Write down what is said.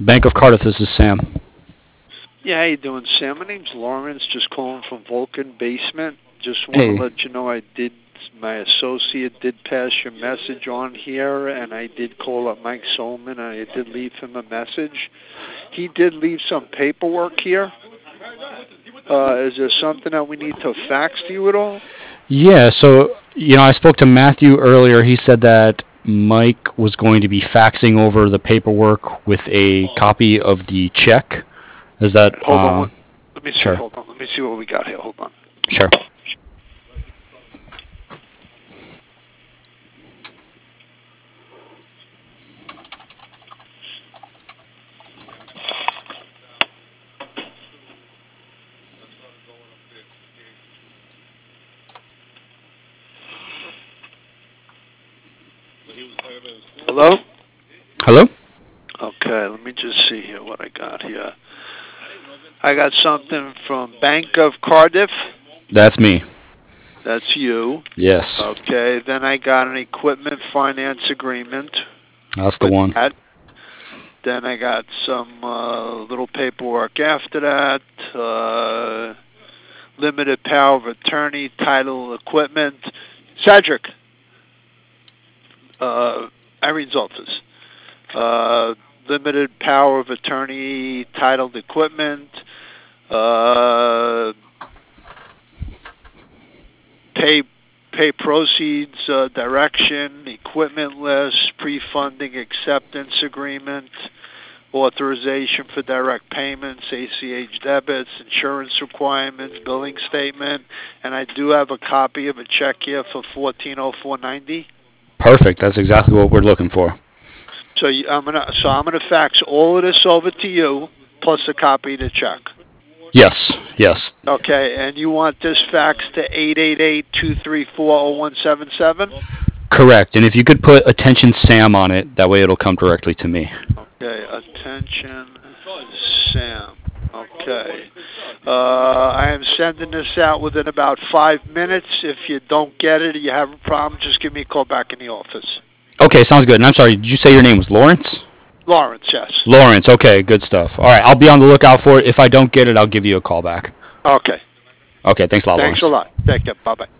Bank of Cardiff, this is Sam. Yeah, how you doing, Sam? My name's Lawrence, just calling from Vulcan Basement. Just want Hey. to let you know my associate did pass your message on here, and I did call up Mike Solman, and I did leave him a message. He did leave some paperwork here. Is there something that we need to fax to you at all? Yeah, so, I spoke to Matthew earlier. He said that Mike was going to be faxing over the paperwork with a copy of the check. Is that... Hold on. Let me see. Sure. Hold on. Let me see what we got here. Hold on. Sure. Hello? Hello? Okay, let me just see here what I got here. I got something from Bank of Cardiff. That's me. That's you. Yes. Okay, then I got an equipment finance agreement. That's the one. That. Then I got some little paperwork after that. Limited power of attorney, title, equipment. Cedric. Irene's office. Limited power of attorney, titled equipment. Pay proceeds, direction, equipment list, pre-funding acceptance agreement, authorization for direct payments, ACH debits, insurance requirements, billing statement, and I do have a copy of a check here for $1404.90. Perfect. That's exactly what we're looking for. So I'm gonna fax all of this over to you, plus a copy of the check. Yes. Yes. Okay, and you want this faxed to 888-234-0177? Correct. And if you could put attention Sam on it, that way it'll come directly to me. Okay, attention Sam. Okay. I am sending this out within about 5 minutes. If you don't get it or you have a problem, just give me a call back in the office. Okay, sounds good. And I'm sorry, did you say your name was Lawrence? Lawrence, yes. Lawrence, okay, good stuff. All right, I'll be on the lookout for it. If I don't get it, I'll give you a call back. Okay. Okay, thanks a lot, Lawrence. Thanks a lot. Take care. Bye-bye.